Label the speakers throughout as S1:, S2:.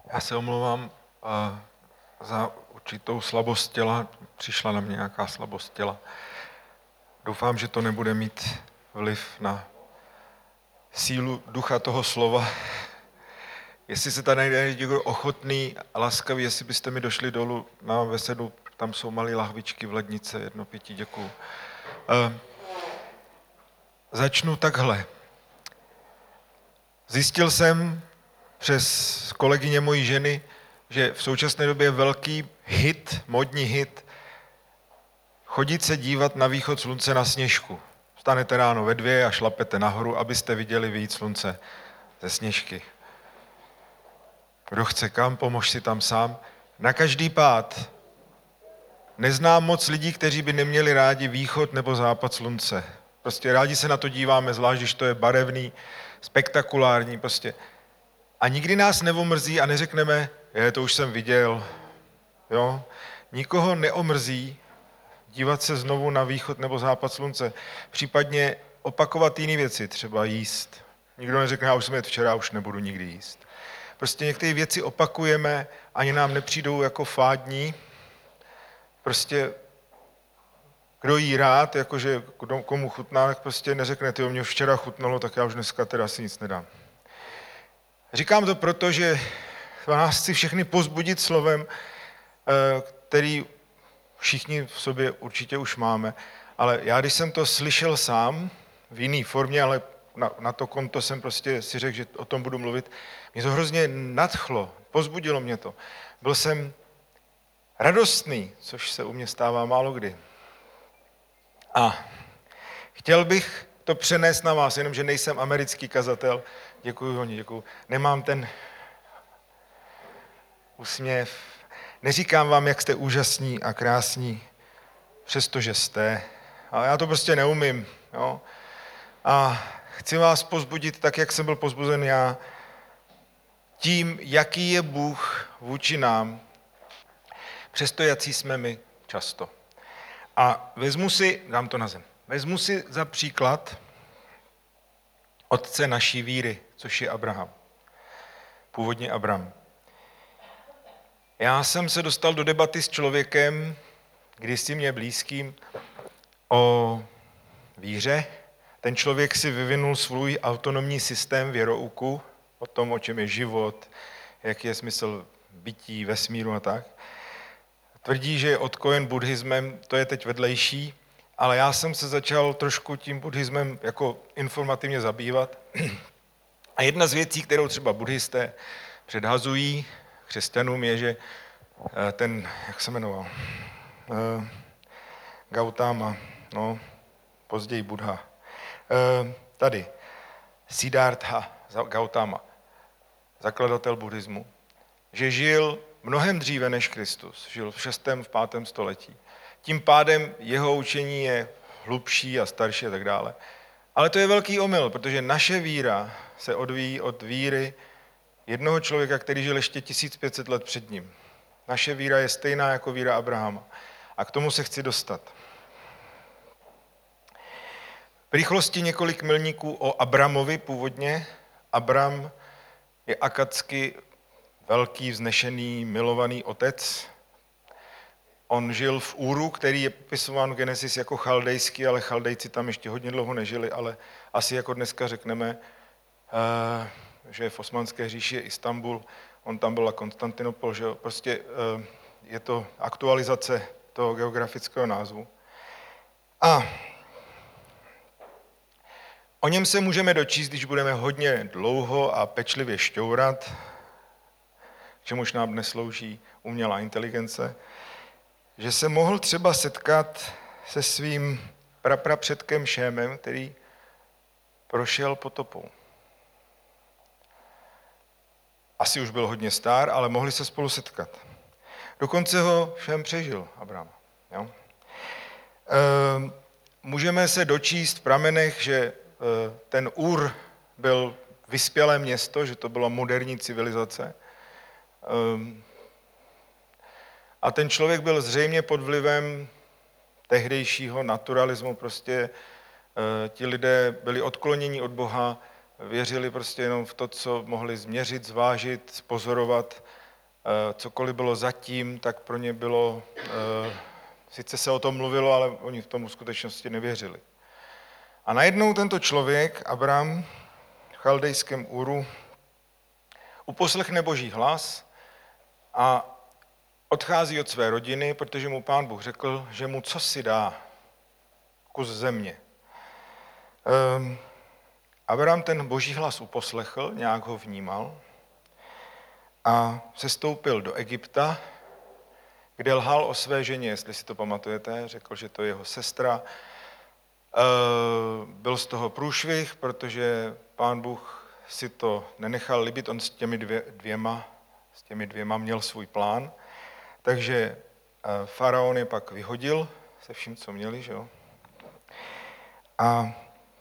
S1: Já se omlouvám za určitou slabost těla. Přišla na mě nějaká slabost těla. Doufám, že to nebude mít vliv na sílu ducha toho slova. Jestli se tady najde někdo ochotný a laskavý, jestli byste mi došli dolů na vesedu, tam jsou malé lahvičky v lednice, 1,5, děkuju. Začnu takhle. Zjistil jsem přes kolegyně mojí ženy, že v současné době je velký hit, modní hit, chodit se dívat na východ slunce na Sněžku. Vstanete ráno ve 2 a šlapete nahoru, abyste viděli výjít slunce ze Sněžky. Kdo chce kam, pomož si tam sám. Na každý pád. Neznám moc lidí, kteří by neměli rádi východ nebo západ slunce. Prostě rádi se na to díváme, zvlášť když to je barevný, spektakulární prostě. A nikdy nás neomrzí a neřekneme, to už jsem viděl. Jo? Nikoho neomrzí dívat se znovu na východ nebo západ slunce. Případně opakovat jiné věci, třeba jíst. Nikdo neřekne, já už jsem jet včera, už nebudu nikdy jíst. Prostě některé věci opakujeme, ani nám nepřijdou jako fádní. Prostě kdo jí rád, jakože komu chutná, tak prostě neřekne, mě už včera chutnalo, tak já už dneska teda si nic nedám. Říkám to proto, že vás chci všechny povzbudit slovem, který všichni v sobě určitě už máme, ale já, když jsem to slyšel sám, v jiné formě, ale na to konto jsem prostě si řekl, že o tom budu mluvit, mě to hrozně nadchlo, povzbudilo mě to. Byl jsem radostný, což se u mě stává málo kdy. A chtěl bych to přenést na vás, jenomže nejsem americký kazatel, děkuju. Nemám ten úsměv, neříkám vám, jak jste úžasní a krásní, přestože jste, ale já to prostě neumím. Jo? A chci vás povzbudit tak, jak jsem byl povzbuzen já, tím, jaký je Bůh vůči nám, přesto jací jsme my často. A vezmu si za příklad otce naší víry, což je Abraham. Původně Abram. Já jsem se dostal do debaty s člověkem, kdysi mě blízkým, o víře. Ten člověk si vyvinul svůj autonomní systém věrouku, o tom, o čem je život, jaký je smysl bytí, vesmíru a tak. Tvrdí, že je odkojen buddhismem, to je teď vedlejší, ale já jsem se začal trošku tím buddhismem jako informativně zabývat. A jedna z věcí, kterou třeba buddhisté předhazují křesťanům, je, že ten, jak se jmenoval, Gautama, později Buddha, tady, Siddhartha Gautama, zakladatel buddhismu, že žil mnohem dříve než Kristus, žil v 6. v 5. století. Tím pádem jeho učení je hlubší a starší a tak dále. Ale to je velký omyl, protože naše víra se odvíjí od víry jednoho člověka, který žil ještě 1500 let před ním. Naše víra je stejná jako víra Abrahama. A k tomu se chci dostat. V rychlosti několik milníků o Abramovi původně. Abram je akadsky velký, vznešený, milovaný otec. On žil v Úru, který je popisován v Genesis jako chaldejský, ale chaldejci tam ještě hodně dlouho nežili, ale asi jako dneska řekneme, že v Osmanské říši je Istanbul, on tam byl Konstantinopol, že jo? Prostě je to aktualizace toho geografického názvu. A o něm se můžeme dočíst, když budeme hodně dlouho a pečlivě šťourat, k čemuž nám neslouží umělá inteligence, že se mohl třeba setkat se svým praprapředkem Šémem, který prošel potopou. Asi už byl hodně star, ale mohli se spolu setkat. Dokonce ho Šém přežil, Abraham. Jo? Můžeme se dočíst v pramenech, že ten Ur byl vyspělé město, že to byla moderní civilizace. A ten člověk byl zřejmě pod vlivem tehdejšího naturalismu, prostě ti lidé byli odkloněni od Boha, věřili prostě jenom v to, co mohli změřit, zvážit, pozorovat. Cokoliv bylo zatím, tak pro ně bylo, sice se o tom mluvilo, ale oni v tomu skutečnosti nevěřili. A najednou tento člověk, Abram, v chaldejském Uru, uposlechne Boží hlas a odchází od své rodiny, protože mu Pán Bůh řekl, že mu cosi dá, kus země. Abram ten Boží hlas uposlechl, nějak ho vnímal a sestoupil do Egypta, kde lhal o své ženě, jestli si to pamatujete, řekl, že to je jeho sestra. Byl z toho průšvih, protože Pán Bůh si to nenechal líbit, on s těmi dvěma měl svůj plán, takže faraon je pak vyhodil se vším, co měli, že jo. A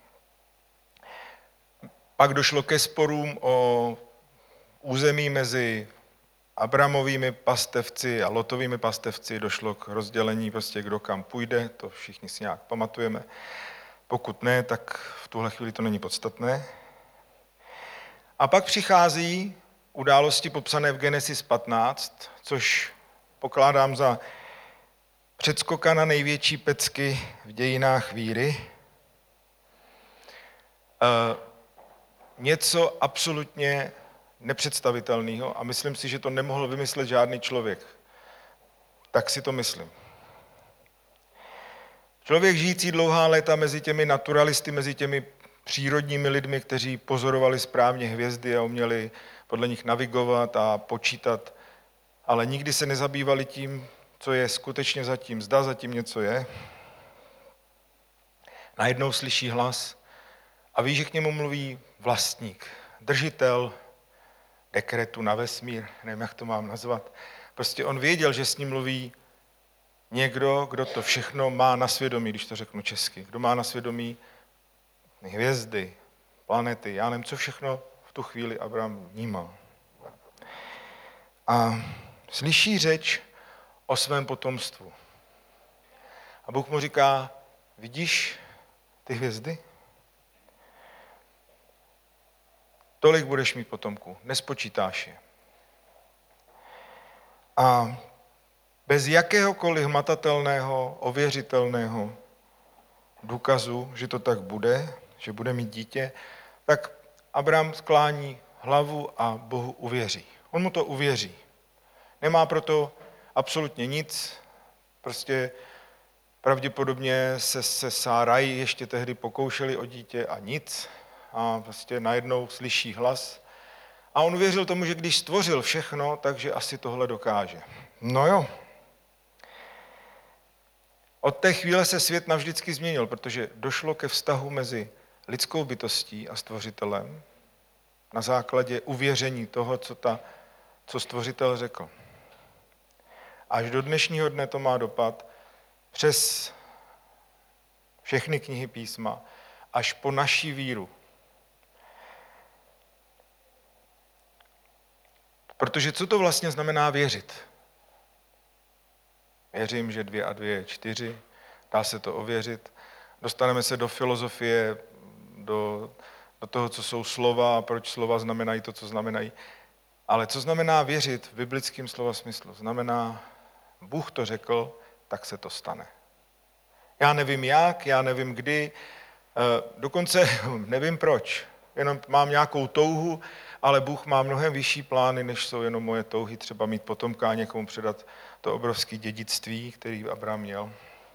S1: pak došlo ke sporům o území mezi Abramovými pastevci a Lotovými pastevci, došlo k rozdělení, prostě kdo kam půjde, to všichni si nějak pamatujeme. Pokud ne, tak v tuhle chvíli to není podstatné. A pak přichází události popsané v Genesis 15, což pokládám za předskoka na největší pecky v dějinách víry. Něco absolutně nepředstavitelného a myslím si, že to nemohl vymyslet žádný člověk. Tak si to myslím. Člověk žijící dlouhá léta mezi těmi naturalisty, mezi těmi přírodními lidmi, kteří pozorovali správně hvězdy a uměli podle nich navigovat a počítat, ale nikdy se nezabývali tím, co je skutečně zatím, zda zatím něco je. Najednou slyší hlas a ví, že k němu mluví vlastník, držitel dekretu na vesmír, nevím, jak to mám nazvat. Prostě on věděl, že s ním mluví někdo, kdo to všechno má na svědomí, když to řeknu česky. Kdo má na svědomí hvězdy, planety, já nevím, co všechno v tu chvíli Abram vnímal. A slyší řeč o svém potomstvu. A Bůh mu říká, vidíš ty hvězdy? Tolik budeš mít potomků, nespočítáš je. A bez jakéhokoliv hmatatelného, ověřitelného důkazu, že to tak bude, že bude mít dítě, tak Abram sklání hlavu a Bohu uvěří. On mu to uvěří. Nemá proto absolutně nic, prostě pravděpodobně se Sáraj ještě tehdy pokoušeli o dítě a nic. A prostě najednou slyší hlas. A on věřil tomu, že když stvořil všechno, takže asi tohle dokáže. No jo. Od té chvíle se svět navždycky změnil, protože došlo ke vztahu mezi lidskou bytostí a stvořitelem na základě uvěření toho, co stvořitel řekl. Až do dnešního dne to má dopad přes všechny knihy písma, až po naši víru. Protože co to vlastně znamená věřit? Věřím, že 2 a 2 je 4, dá se to ověřit. Dostaneme se do filozofie, do toho, co jsou slova a proč slova znamenají to, co znamenají. Ale co znamená věřit v biblickém slova smyslu? Znamená, Bůh to řekl, tak se to stane. Já nevím jak, já nevím kdy, dokonce nevím proč. Jenom mám nějakou touhu, ale Bůh má mnohem vyšší plány, než jsou jenom moje touhy, třeba mít potomka a někomu předat to obrovské dědictví, který Abraham měl.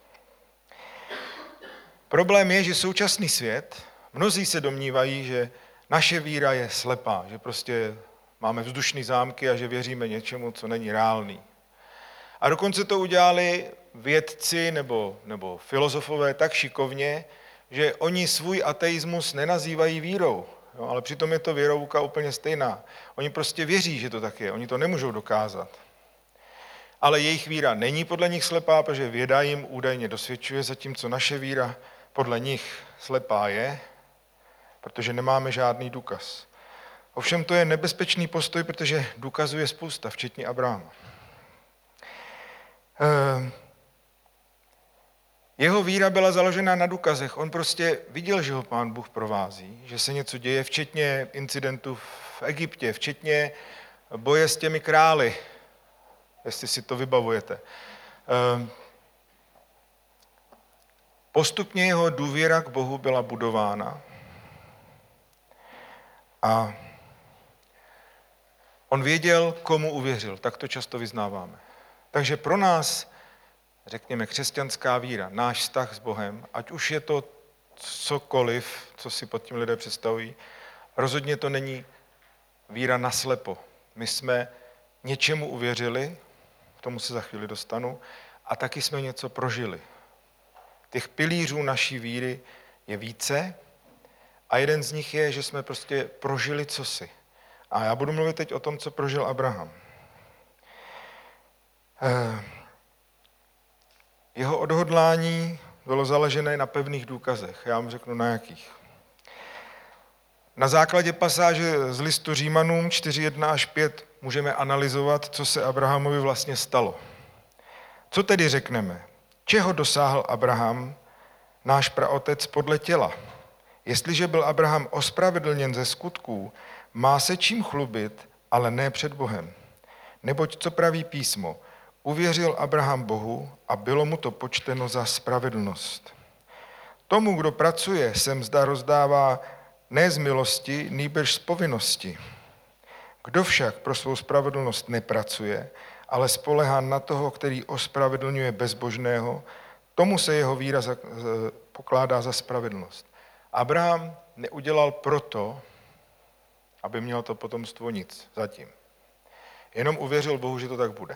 S1: Problém je, že současný svět, mnozí se domnívají, že naše víra je slepá, že prostě máme vzdušný zámky a že věříme něčemu, co není reálný. A dokonce to udělali vědci nebo filozofové tak šikovně, že oni svůj ateismus nenazývají vírou, jo, ale přitom je to věrouka úplně stejná. Oni prostě věří, že to tak je, oni to nemůžou dokázat. Ale jejich víra není podle nich slepá, protože věda jim údajně dosvědčuje, zatímco naše víra podle nich slepá je, protože nemáme žádný důkaz. Ovšem to je nebezpečný postoj, protože důkazů je spousta, včetně Abrahama. Jeho víra byla založena na důkazech. On prostě viděl, že ho Pán Bůh provází, že se něco děje, včetně incidentů v Egyptě, včetně boje s těmi králi, jestli si to vybavujete. Postupně jeho důvěra k Bohu byla budována a on věděl, komu uvěřil. Tak to často vyznáváme. Takže pro nás, řekněme, křesťanská víra, náš vztah s Bohem, ať už je to cokoliv, co si pod tím lidé představují, rozhodně to není víra naslepo. My jsme něčemu uvěřili, k tomu se za chvíli dostanu, a taky jsme něco prožili. Těch pilířů naší víry je více a jeden z nich je, že jsme prostě prožili cosi. A já budu mluvit teď o tom, co prožil Abraham. Jeho odhodlání bylo založené na pevných důkazech. Já vám řeknu na jakých. Na základě pasáže z listu Římanům 4:1 až 5 můžeme analyzovat, co se Abrahamovi vlastně stalo. Co tedy řekneme? Čeho dosáhl Abraham, náš praotec podle těla? Jestliže byl Abraham ospravedlněn ze skutků, má se čím chlubit, ale ne před Bohem. Neboť co praví písmo? Uvěřil Abraham Bohu a bylo mu to počteno za spravedlnost. Tomu, kdo pracuje, se mzda rozdává ne z milosti, nýbrž z povinnosti. Kdo však pro svou spravedlnost nepracuje, ale spoléhá na toho, který ospravedlňuje bezbožného, tomu se jeho víra pokládá za spravedlnost. Abraham neudělal proto, aby měl to potomstvo nic zatím. Jenom uvěřil Bohu, že to tak bude.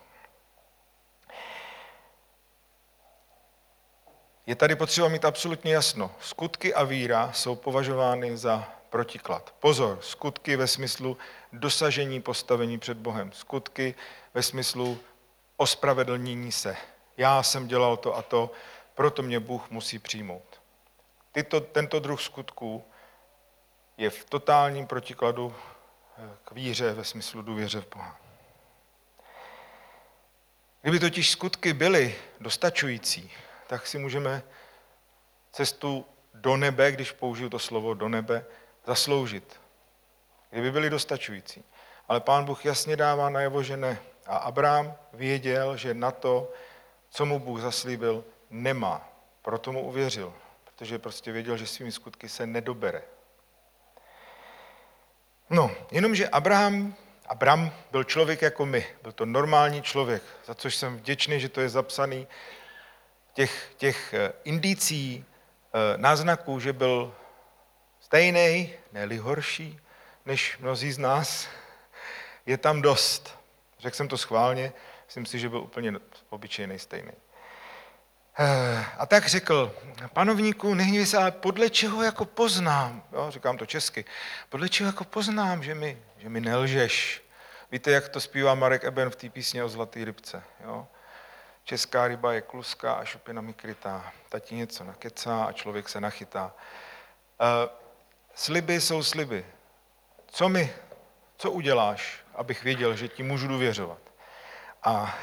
S1: Je tady potřeba mít absolutně jasno. Skutky a víra jsou považovány za protiklad. Pozor, skutky ve smyslu dosažení postavení před Bohem. Skutky ve smyslu ospravedlnění se. Já jsem dělal to a to, proto mě Bůh musí přijmout. Tento druh skutků je v totálním protikladu k víře ve smyslu důvěře v Boha. Kdyby totiž skutky byly dostačující, tak si můžeme cestu do nebe, když použiju to slovo do nebe, zasloužit. Kdyby byly dostačující. Ale Pán Bůh jasně dává najevo, že ne. A Abraham věděl, že na to, co mu Bůh zaslíbil, nemá. Proto mu uvěřil, protože prostě věděl, že svými skutky se nedobere. No, jenomže Abraham byl člověk jako my. Byl to normální člověk, za což jsem vděčný, že to je zapsaný těch indicí, náznaků, že byl stejný, ne-li horší, než mnozí z nás, je tam dost. Řekl jsem to schválně, myslím si, že byl úplně obyčejný stejný. A tak řekl, panovníku, nehněvaj se, ale podle čeho jako poznám, jo, říkám to česky, podle čeho jako poznám, že mi nelžeš. Víte, jak to zpívá Marek Eben v té písně o zlaté rybce, jo? Česká ryba je kluská a šupinami krytá. Tati něco nakecá a člověk se nachytá. Sliby jsou sliby. Co uděláš, abych věděl, že ti můžu důvěřovat? A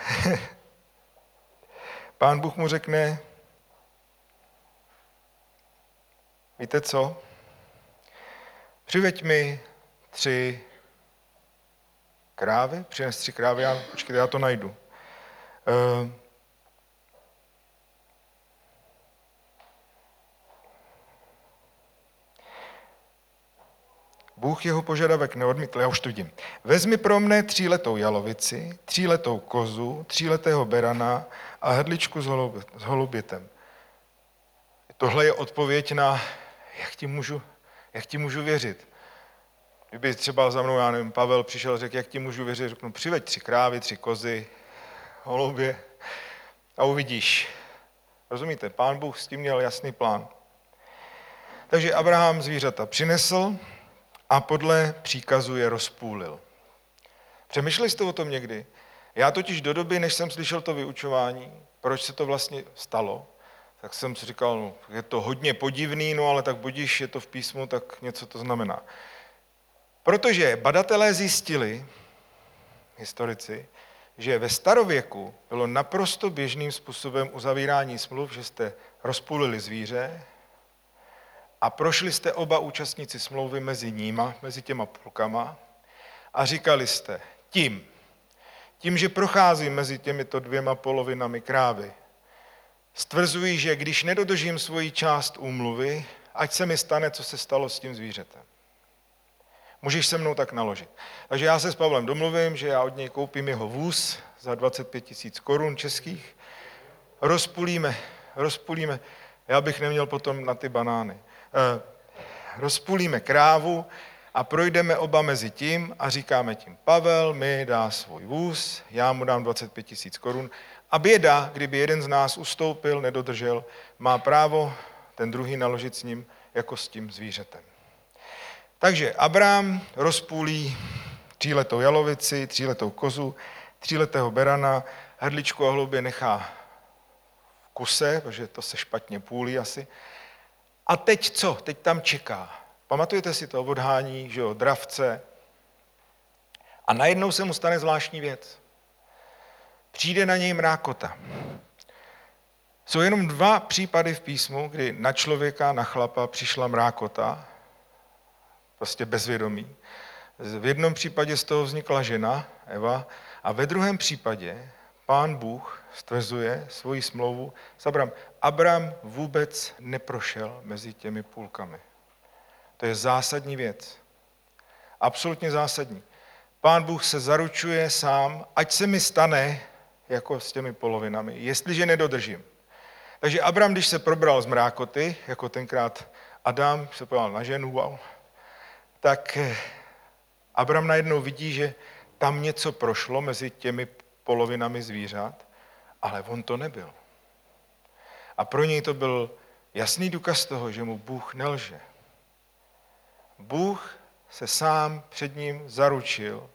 S1: Pán Bůh mu řekne, víte co? Přiveď mi 3 krávy, přines 3 krávy, počkejte, já to najdu. Bůh jeho požadavek neodmítl, já už to vidím. Vezmi pro mne 3letou jalovici, 3letou kozu, 3letého berana a hrdličku s holubětem. Tohle je odpověď na, jak ti můžu věřit. Kdyby třeba za mnou, já nevím, Pavel přišel a řekl, jak ti můžu věřit, řeknu, přiveď 3 krávy, 3 kozy, holubě a uvidíš. Rozumíte? Pán Bůh s tím měl jasný plán. Takže Abraham zvířata přinesl a podle příkazu je rozpůlil. Přemýšleli jste o tom někdy? Já totiž do doby, než jsem slyšel to vyučování, proč se to vlastně stalo, tak jsem si říkal, no, je to hodně podivný, no ale tak budiš, je to v písmu, tak něco to znamená. Protože badatelé zjistili, historici, že ve starověku bylo naprosto běžným způsobem uzavírání smluv, že jste rozpůlili zvíře a prošli jste oba účastníci smlouvy mezi těma půlkama a říkali jste, tím, že procházím mezi těmito dvěma polovinami krávy, stvrzuji, že když nedodržím svoji část úmluvy, ať se mi stane, co se stalo s tím zvířetem. Můžeš se mnou tak naložit. Takže já se s Pavlem domluvím, že já od něj koupím jeho vůz za 25 000 korun českých, rozpůlíme, já bych neměl potom na ty banány, rozpůlíme krávu a projdeme oba mezi tím a říkáme tím, Pavel mi dá svůj vůz, já mu dám 25 000 korun a běda, kdyby jeden z nás ustoupil, nedodržel, má právo ten druhý naložit s ním jako s tím zvířetem. Takže Abraham rozpůlí 3letou jalovici, 3letou kozu, 3letého berana, hrdličku a hloubě nechá v kuse, protože to se špatně půlí asi. A teď co? Teď tam čeká. Pamatujete si to odhání, že jo, dravce. A najednou se mu stane zvláštní věc. Přijde na něj mrákota. Jsou jenom 2 případy v písmu, kdy na člověka, na chlapa přišla mrákota, prostě bezvědomí. V jednom případě z toho vznikla žena, Eva, a ve druhém případě Pán Bůh stvrzuje svoji smlouvu s Abrahamem. Abraham vůbec neprošel mezi těmi půlkami. To je zásadní věc. Absolutně zásadní. Pán Bůh se zaručuje sám, ať se mi stane jako s těmi polovinami, jestliže nedodržím. Takže Abraham, když se probral z mrákoty, jako tenkrát Adam se podíval na ženu, wow, tak Abraham najednou vidí, že tam něco prošlo mezi těmi polovinami zvířat, ale on to nebyl. A pro něj to byl jasný důkaz toho, že mu Bůh nelže. Bůh se sám před ním zaručil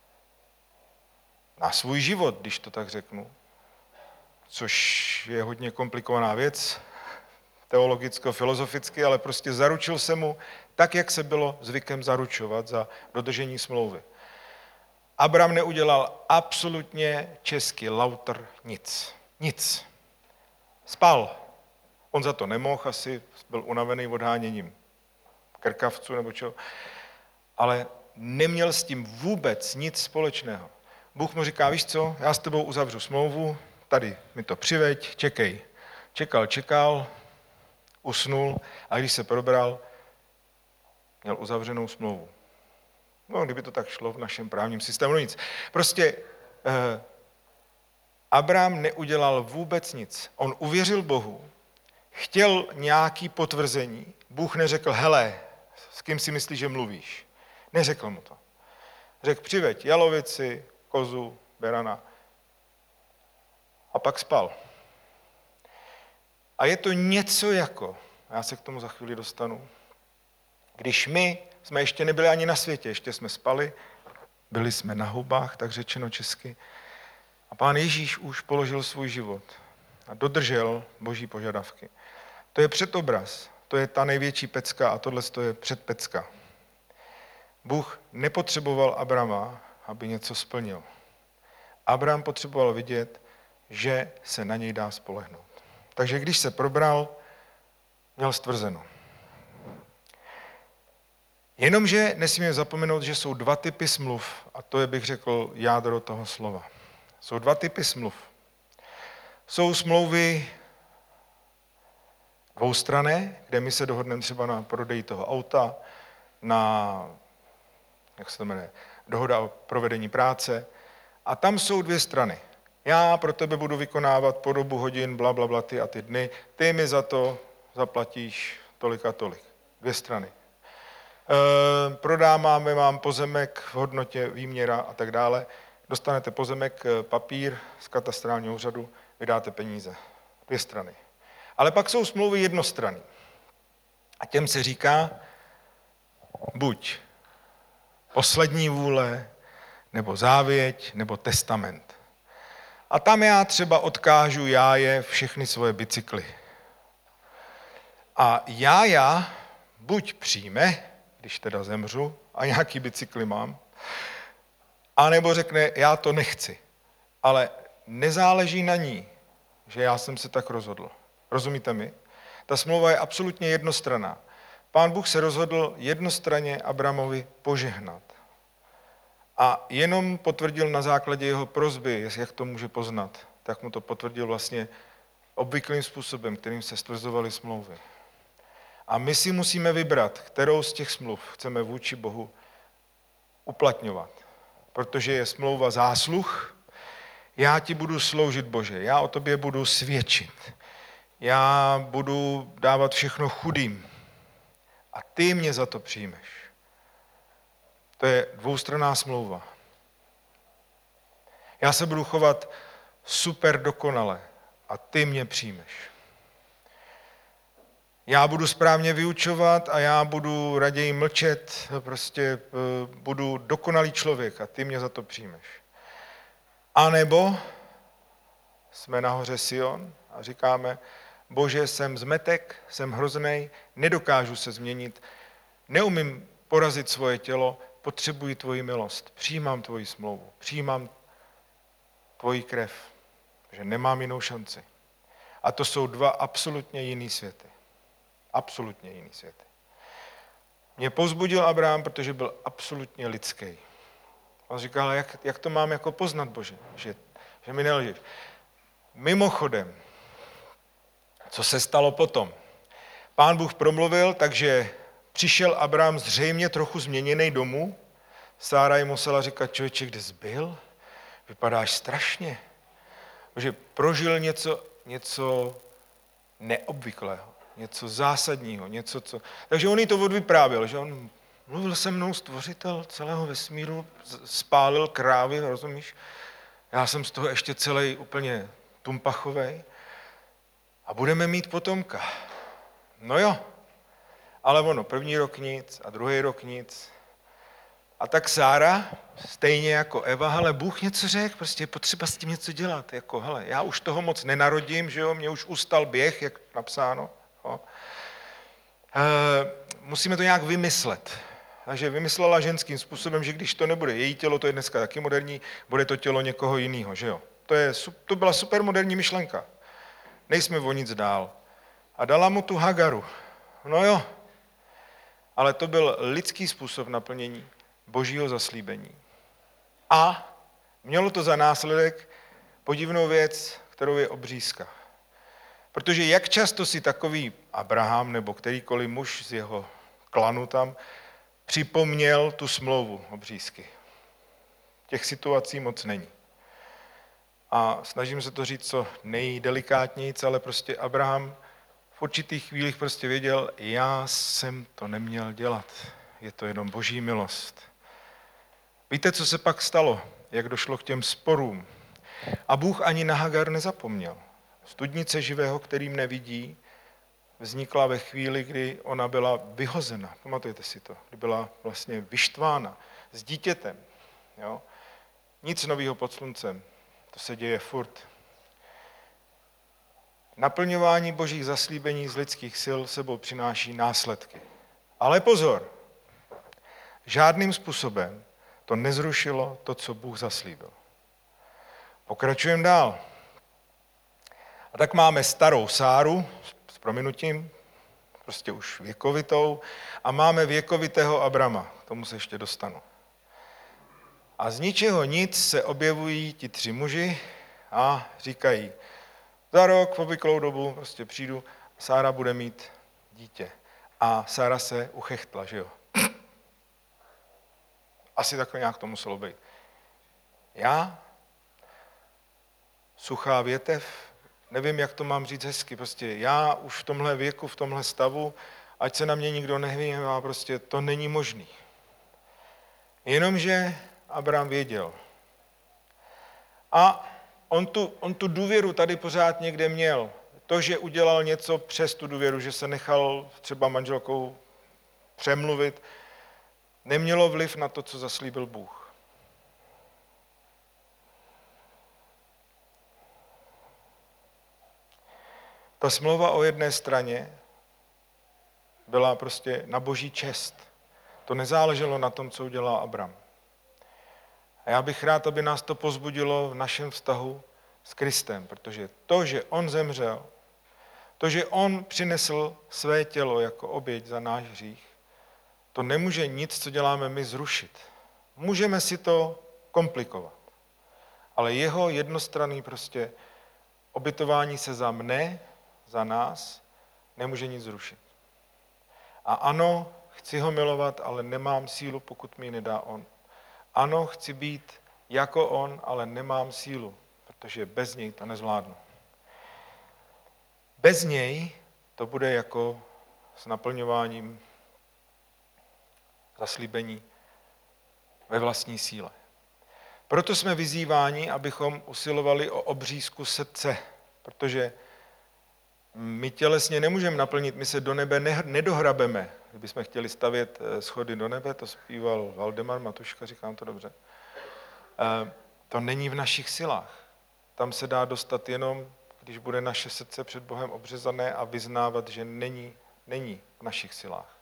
S1: na svůj život, když to tak řeknu, což je hodně komplikovaná věc, teologicko-filozoficky, ale prostě zaručil se mu tak, jak se bylo zvykem zaručovat za dodržení smlouvy. Abraham neudělal absolutně česky lauter nic. Nic. Spal. On za to nemohl, asi byl unavený odháněním krkavců nebo čeho, ale neměl s tím vůbec nic společného. Bůh mu říká, víš co, já s tebou uzavřu smlouvu, tady mi to přiveď, čekej. Čekal, usnul a když se probral, měl uzavřenou smlouvu. No, kdyby to tak šlo v našem právním systému, no nic. Prostě Abraham neudělal vůbec nic. On uvěřil Bohu, chtěl nějaký potvrzení, Bůh neřekl, hele, s kým si myslíš, že mluvíš? Neřekl mu to. Řekl, přiveď jalovici, kozu, berana. A pak spal. A je to něco jako, já se k tomu za chvíli dostanu, když my jsme ještě nebyli ani na světě, ještě jsme spali, byli jsme na hubách, tak řečeno česky, a Pán Ježíš už položil svůj život a dodržel Boží požadavky. To je předobraz, to je ta největší pecka a tohle je předpecka. Bůh nepotřeboval Abrama, aby něco splnil. Abraham potřeboval vidět, že se na něj dá spolehnout. Takže když se probral, měl stvrzeno. Jenomže nesmíme zapomenout, že jsou 2 typy smluv, a to je, bych řekl, jádro toho slova. Jsou 2 typy smluv. Jsou smlouvy dvoustranné, kde my se dohodneme třeba na prodeji toho auta, na, jak se to jmenuje, dohoda o provedení práce. A tam jsou 2 strany. Já pro tebe budu vykonávat po dobu hodin, blablabla, ty a ty dny, ty mi za to zaplatíš tolik a tolik. 2 strany. Mám pozemek v hodnotě výměra a tak dále. Dostanete pozemek, papír z katastrálního úřadu, vydáte peníze. 2 strany. Ale pak jsou smlouvy jednostranné. A těm se říká buď poslední vůle, nebo závěť, nebo testament. A tam já třeba odkážu všechny svoje bicykly. A jája buď přijme, když teda zemřu a nějaký bicykly mám, anebo řekne, já to nechci. ale nezáleží na ní, že já jsem se tak rozhodl. Rozumíte mi? Ta smlouva je absolutně jednostranná. Pán Bůh se rozhodl jednostranně Abramovi požehnat. A jenom potvrdil na základě jeho prosby, jak to může poznat, tak mu to potvrdil vlastně obvyklým způsobem, kterým se stvrzovaly smlouvy. A my si musíme vybrat, kterou z těch smluv chceme vůči Bohu uplatňovat. Protože je smlouva zásluh, já ti budu sloužit, Bože, já o tobě budu svědčit, já budu dávat všechno chudým a ty mě za to přijmeš. To je dvoustranná smlouva. Já se budu chovat super dokonale a ty mě přijmeš. Já budu správně vyučovat a já budu raději mlčet, prostě budu dokonalý člověk a ty mě za to přijmeš. A nebo jsme nahoře Sion a říkáme, Bože, jsem zmetek, jsem hroznej, nedokážu se změnit, neumím porazit svoje tělo, potřebuji tvoji milost, přijímám tvoji smlouvu, přijímám tvoji krev, že nemám jinou šanci. A to jsou dva absolutně jiný světy. Absolutně jiný světy. Mě povzbudil Abraham, protože byl absolutně lidský. On říkal, jak to mám jako poznat, Bože, že mi nelžeš. Mimochodem, co se stalo potom? Pán Bůh promluvil, takže přišel Abraham zřejmě trochu změněný domů. Sára jim musela říkat, člověče, kde jsi byl? Vypadáš strašně. Protože prožil něco neobvyklého, něco zásadního, něco, co... Takže on jí to odvyprávěl, že on mluvil se mnou, stvořitel celého vesmíru, spálil krávy, rozumíš? Já jsem z toho ještě celý úplně tumpachovej a budeme mít potomka. No jo, ale ono, první rok nic a druhý rok nic. A tak Sára, stejně jako Eva, hele, Bůh něco řekl, prostě je potřeba s tím něco dělat. Jako, hele, já už toho moc nenarodím, že jo, mě už ustal běh, jak napsáno. Jo. Musíme to nějak vymyslet. Takže vymyslela ženským způsobem, že když to nebude její tělo, to je dneska taky moderní, bude to tělo někoho jiného, že jo. To byla super moderní myšlenka. Nejsme o nic dál. A dala mu tu Hagaru. No jo, ale to byl lidský způsob naplnění božího zaslíbení. A mělo to za následek podivnou věc, kterou je obřízka. Protože jak často si takový Abraham nebo kterýkoliv muž z jeho klanu tam připomněl tu smlouvu obřízky. Těch situací moc není. A snažím se to říct co nejdelikátnějc, ale prostě Abraham v určitých chvílích prostě věděl, já jsem to neměl dělat. Je to jenom boží milost. Víte, co se pak stalo? Jak došlo k těm sporům? A Bůh ani na Hagar nezapomněl. Studnice živého, kterým nevidí, vznikla ve chvíli, kdy ona byla vyhozena. Pamatujete si to? Kdy byla vlastně vyštvána s dítětem. Jo? Nic nového pod sluncem. To se děje furt. Naplňování božích zaslíbení z lidských sil sebou přináší následky. Ale pozor, žádným způsobem to nezrušilo to, co Bůh zaslíbil. Pokračujeme dál. A tak máme starou Sáru, s prominutím, prostě už věkovitou, a máme věkovitého Abrama, k tomu se ještě dostanu. A z ničeho nic se objevují ti tři muži a říkají, za rok, v obvyklou dobu, prostě přijdu, Sára bude mít dítě. A Sára se uchechtla, že jo? Asi takhle nějak to muselo být. Já, suchá větev, nevím, jak to mám říct hezky, prostě já už v tomhle věku, v tomhle stavu, ať se na mě nikdo nehněvá, prostě to není možný. Jenomže Abraham věděl. A on tu důvěru tady pořád někde měl. To, že udělal něco přes tu důvěru, že se nechal třeba manželkou přemluvit, nemělo vliv na to, co zaslíbil Bůh. Ta smlouva o jedné straně byla prostě na boží čest. To nezáleželo na tom, co udělal Abram. A já bych rád, aby nás to povzbudilo v našem vztahu s Kristem, protože to, že on zemřel, to, že on přinesl své tělo jako oběť za náš hřích, to nemůže nic, co děláme my, zrušit. Můžeme si to komplikovat, ale jeho jednostranný prostě obětování se za mne, za nás, nemůže nic zrušit. A ano, chci ho milovat, ale nemám sílu, pokud mi ji nedá on. Ano, chci být jako on, ale nemám sílu, protože bez něj to nezvládnu. Bez něj to bude jako s naplňováním zaslíbení ve vlastní síle. Proto jsme vyzýváni, abychom usilovali o obřízku srdce, protože my tělesně nemůžeme naplnit, my se do nebe nedohrabeme. Kdybychom chtěli stavět schody do nebe, to zpíval Valdemar Matuška, říkám to dobře. To není v našich silách. Tam se dá dostat jenom, když bude naše srdce před Bohem obřezané a vyznávat, že není v našich silách.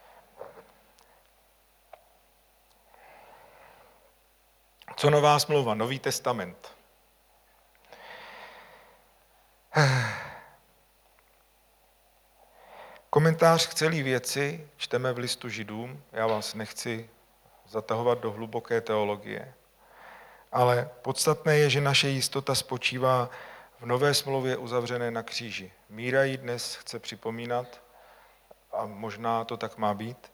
S1: Co nová smlouva, Nový testament? Komentář k celé věci čteme v listu Židům. Já vás nechci zatahovat do hluboké teologie, ale podstatné je, že naše jistota spočívá v nové smlouvě uzavřené na kříži. Míra ji dnes chce připomínat a možná to tak má být,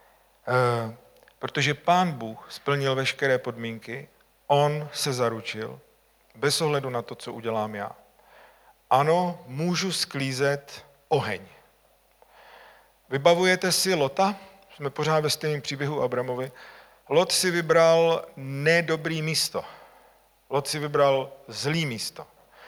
S1: protože Pán Bůh splnil veškeré podmínky, on se zaručil, bez ohledu na to, co udělám já. Ano, můžu sklízet oheň. Vybavujete si Lota? Jsme pořád ve stejném příběhu Abramovi. Lot si vybral nedobrý místo. Lot si vybral zlý místo.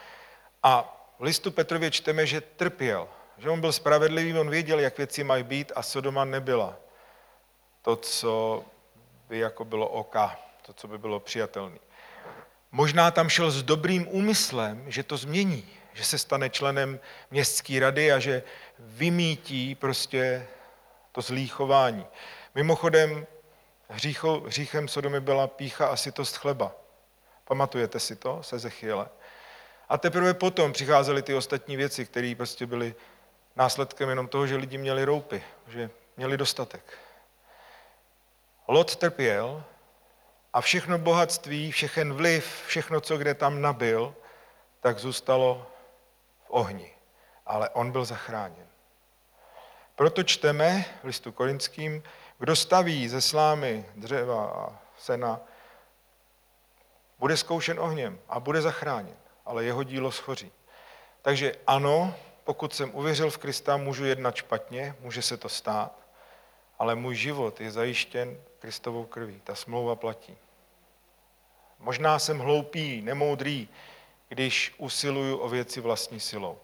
S1: A v listu Petrově čteme, že trpěl, že on byl spravedlivý, on věděl, jak věci mají být a Sodoma nebyla to, co by jako bylo oka, to, co by bylo přijatelné. Možná tam šel s dobrým úmyslem, že to změní, že se stane členem městské rady a že vymítí prostě to zlý chování. Mimochodem, hříchem Sodomy byla pýcha a sytost chleba. Pamatujete si to z Ezechiele? A teprve potom přicházely ty ostatní věci, které prostě byly následkem jenom toho, že lidi měli roupy, že měli dostatek. Lot trpěl a všechno bohatství, všechen vliv, všechno, co kde tam nabyl, tak zůstalo v ohni. Ale on byl zachráněn. Proto čteme v listu Korinským, kdo staví ze slámy, dřeva a sena, bude zkoušen ohněm a bude zachráněn, ale jeho dílo schoří. Takže ano, pokud jsem uvěřil v Krista, můžu jednat špatně, může se to stát, ale můj život je zajištěn Kristovou krví, ta smlouva platí. Možná jsem hloupý, nemoudrý, když usiluju o věci vlastní silou.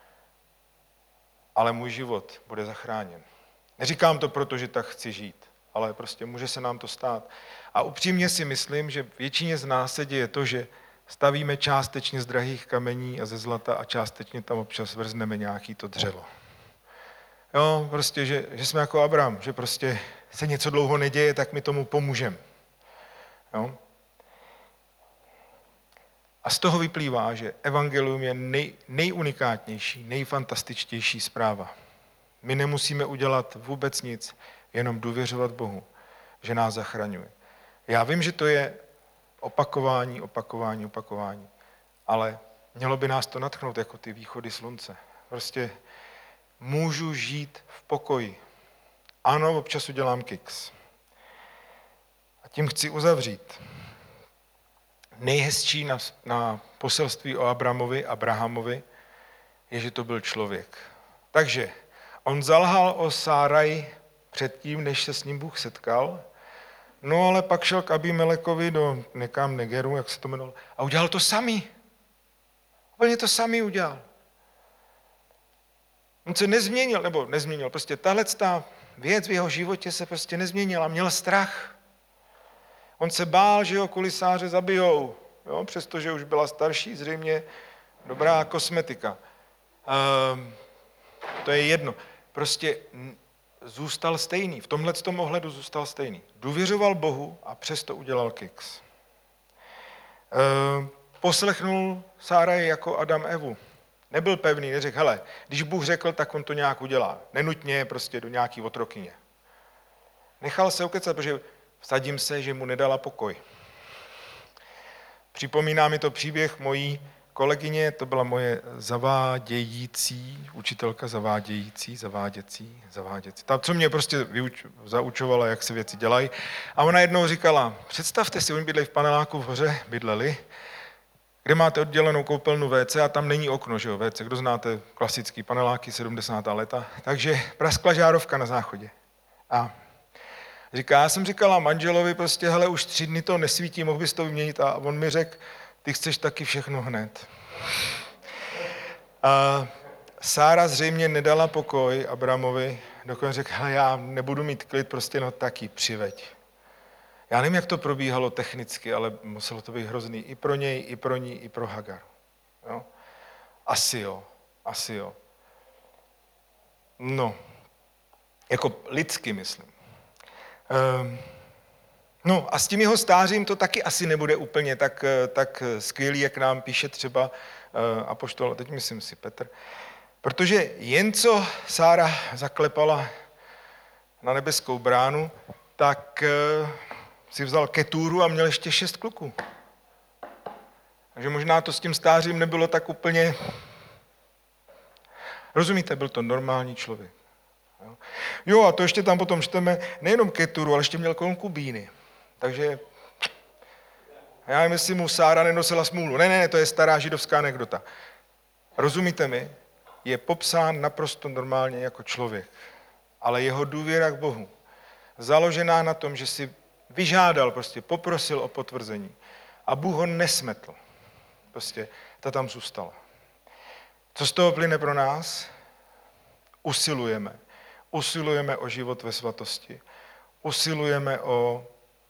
S1: Ale můj život bude zachráněn. Neříkám to proto, že tak chci žít, ale prostě může se nám to stát. A upřímně si myslím, že většině z nás se děje to, že stavíme částečně z drahých kamení a ze zlata a částečně tam občas vrzneme nějaký to dřevo. Jo, prostě, že jsme jako Abram, že prostě se něco dlouho neděje, tak my tomu pomůžeme. Jo? A z toho vyplývá, že evangelium je nejunikátnější, nejfantastičtější zpráva. My nemusíme udělat vůbec nic, jenom důvěřovat Bohu, že nás zachraňuje. Já vím, že to je opakování, ale mělo by nás to nadchnout jako ty východy slunce. Prostě můžu žít v pokoji. Ano, občas udělám kiks. A tím chci uzavřít. Nejhezčí na poselství o Abrahamovi je, že to byl člověk. Takže on zalhal o Sáraj předtím, než se s ním Bůh setkal, no ale pak šel k Abimelekovi do někam Negeru, jak se to jmenovalo, a udělal to samý. Úplně to samý udělal. On se nezměnil, prostě tahleta věc v jeho životě se prostě nezměnila, měl strach. On se bál, že ho kulisáře zabijou, jo? Přestože už byla starší, zřejmě dobrá kosmetika. To je jedno. Prostě zůstal stejný, v tomhletom ohledu zůstal stejný. Důvěřoval Bohu a přesto udělal kiks. Poslechnul Sárai jako Adam Evu. Nebyl pevný, neřekl, hele, když Bůh řekl, tak on to nějak udělá. Nenutně prostě do nějaký otrokyně. Nechal se ukecat, protože vsadím se, že mu nedala pokoj. Připomíná mi to příběh mojí kolegyně, to byla moje učitelka zaváděcí. Ta, co mě prostě zaučovala, jak se věci dělají. A ona jednou říkala, představte si, oni bydlejí v paneláku v hoře, bydleli, kde máte oddělenou koupelnu WC a tam není okno, že jo, WC, kdo znáte klasický paneláky 70. léta, takže praskla žárovka na záchodě. A já jsem říkala manželovi prostě, hele, už 3 dny to nesvítí, mohl bys to vyměnit? A on mi řekl, ty chceš taky všechno hned. A Sára zřejmě nedala pokoj Abramovi, dokonce řekl, hele, já nebudu mít klid, prostě no taky přiveď. Já nevím, jak to probíhalo technicky, ale muselo to být hrozný i pro něj, i pro ní, i pro Hagar. Jo? Asi jo. No, jako lidsky myslím. No a s tím jeho stářím to taky asi nebude úplně tak skvělý, jak nám píše třeba apoštol, teď myslím si Petr, protože jen co Sára zaklepala na nebeskou bránu, tak si vzal Ketúru a měl ještě 6 kluků. Takže možná to s tím stářím nebylo tak úplně... Rozumíte, byl to normální člověk. Jo, a to ještě tam potom čteme nejenom Keturu, ale ještě měl konkubíny. Takže já nevím, jestli mu Sára nenosila smůlu. Ne, to je stará židovská anekdota. Rozumíte mi? Je popsán naprosto normálně jako člověk. Ale jeho důvěra k Bohu, založená na tom, že si vyžádal, prostě poprosil o potvrzení. A Bůh ho nesmetl. Prostě ta tam zůstala. Co z toho plyne pro nás? Usilujeme o život ve svatosti. Usilujeme o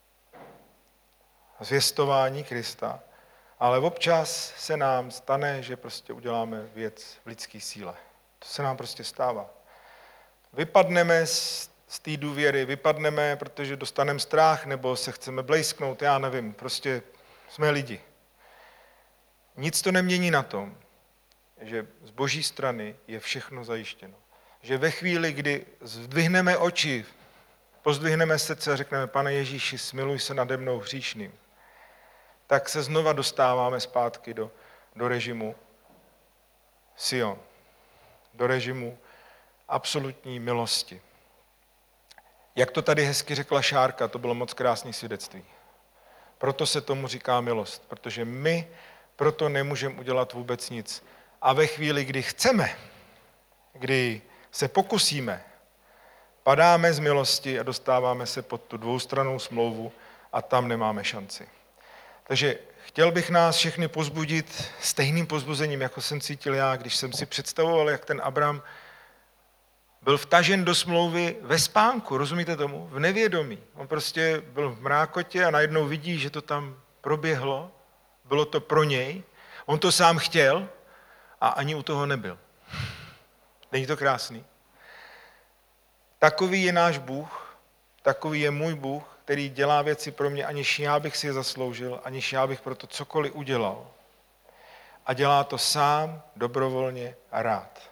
S1: zvěstování Krista, ale občas se nám stane, že prostě uděláme věc v lidské síle. To se nám prostě stává. Vypadneme z té důvěry, protože dostaneme strach, nebo se chceme blejsknout, já nevím, prostě jsme lidi. Nic to nemění na tom, že z Boží strany je všechno zajištěno. Že ve chvíli, kdy zdvihneme oči, pozdvihneme srdce a řekneme, Pane Ježíši, smiluj se nade mnou hříšným, tak se znova dostáváme zpátky do režimu Sion, do režimu absolutní milosti. Jak to tady hezky řekla Šárka, to bylo moc krásné svědectví. Proto se tomu říká milost, protože my proto nemůžeme udělat vůbec nic. A ve chvíli, kdy chceme, kdy se pokusíme, padáme z milosti a dostáváme se pod tu dvoustrannou smlouvu a tam nemáme šanci. Takže chtěl bych nás všechny pozbudit stejným pozbuzením, jako jsem cítil já, když jsem si představoval, jak ten Abram byl vtažen do smlouvy ve spánku, rozumíte tomu? V nevědomí. On prostě byl v mrákotě a najednou vidí, že to tam proběhlo, bylo to pro něj, on to sám chtěl a ani u toho nebyl. Není to krásný? Takový je náš Bůh, takový je můj Bůh, který dělá věci pro mě, aniž já bych si je zasloužil, aniž já bych pro to cokoliv udělal. A dělá to sám, dobrovolně a rád.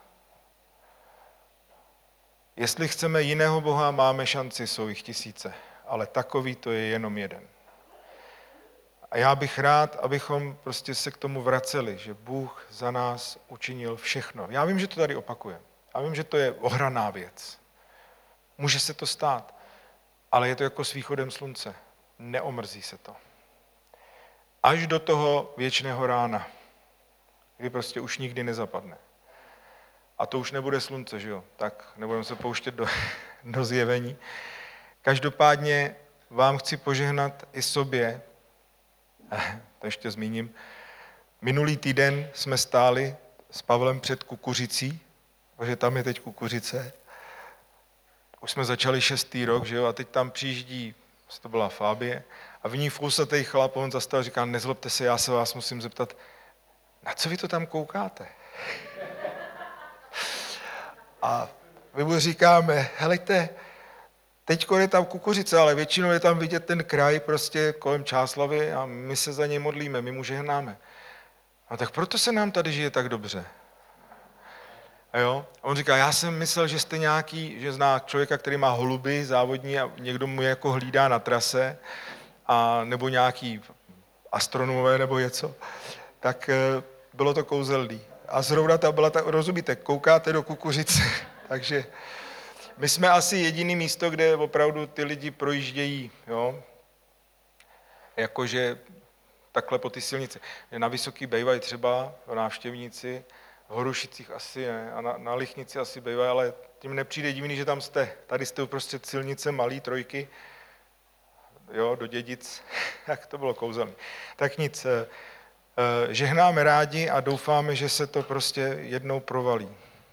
S1: Jestli chceme jiného Boha, máme šanci, jsou jich tisíce, ale takový to je jenom jeden. A já bych rád, abychom prostě se k tomu vraceli, že Bůh za nás učinil všechno. Já vím, že to tady opakuje. Já vím, že to je ohraná věc. Může se to stát, ale je to jako s východem slunce. Neomrzí se to. Až do toho věčného rána, kdy prostě už nikdy nezapadne. A to už nebude slunce, že jo? Tak nebudeme se pouštět do zjevení. Každopádně vám chci požehnat i sobě, to ještě zmíním, minulý týden jsme stáli s Pavlem před kukuřicí, protože tam je teď kukuřice. Už jsme začali 6. rok, že jo, a teď tam přijíždí, to byla Fábie, a v ní fousatej chlap, on zastavil, říká, nezlobte se, já se vás musím zeptat, na co vy to tam koukáte? A my mu říkáme, helejte, Teď je tam kukuřice, ale většinou je tam vidět ten kraj prostě kolem Čáslavy a my se za něj modlíme, my mu žehnáme. A tak proto se nám tady žije tak dobře. A jo? A on říká, já jsem myslel, že jste nějaký, že zná člověka, který má holuby závodní a někdo mu je jako hlídá na trase, a nebo nějaký astronomové nebo něco, tak bylo to kouzelný. A zrovna ta byla tak, rozumíte, koukáte do kukuřice, takže my jsme asi jediný místo, kde opravdu ty lidi projíždějí, jo, jakože takhle po ty silnice. Na Vysoký bývají třeba návštěvníci, v Horušicích asi ne, a na Lichnici asi bývají, ale tím nepřijde divný, že tam jste. Tady jste uprostřed silnice, malý trojky, jo, do Dědic, jak to bylo kouzelné. Tak nic, žehnáme rádi a doufáme, že se to prostě jednou provalí.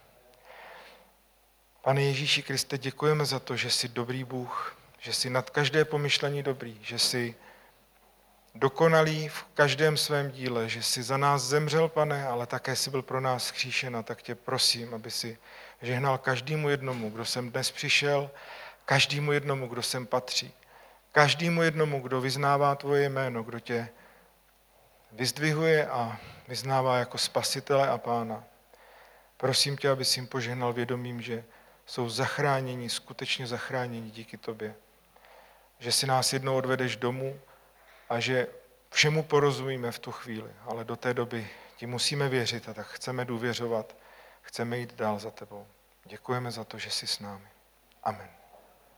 S1: Pane Ježíši Kriste, děkujeme za to, že jsi dobrý Bůh, že jsi nad každé pomyšlení dobrý, že jsi dokonalý v každém svém díle, že jsi za nás zemřel, Pane, ale také jsi byl pro nás vzkříšen, a tak tě prosím, aby si žehnal každému jednomu, kdo sem dnes přišel, každému jednomu, kdo sem patří, každému jednomu, kdo vyznává tvoje jméno, kdo tě vyzdvihuje a vyznává jako spasitele a pána. Prosím tě, aby jsi jim požehnal vědomím, že jsou zachráněni, skutečně zachráněni díky tobě. Že si nás jednou odvedeš domů a že všemu porozumíme v tu chvíli, ale do té doby ti musíme věřit a tak chceme důvěřovat, chceme jít dál za tebou. Děkujeme za to, že jsi s námi. Amen.